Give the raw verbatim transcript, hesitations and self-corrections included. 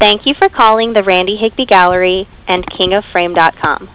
Thank you for calling the Randy Higby Gallery and king of frame dot com.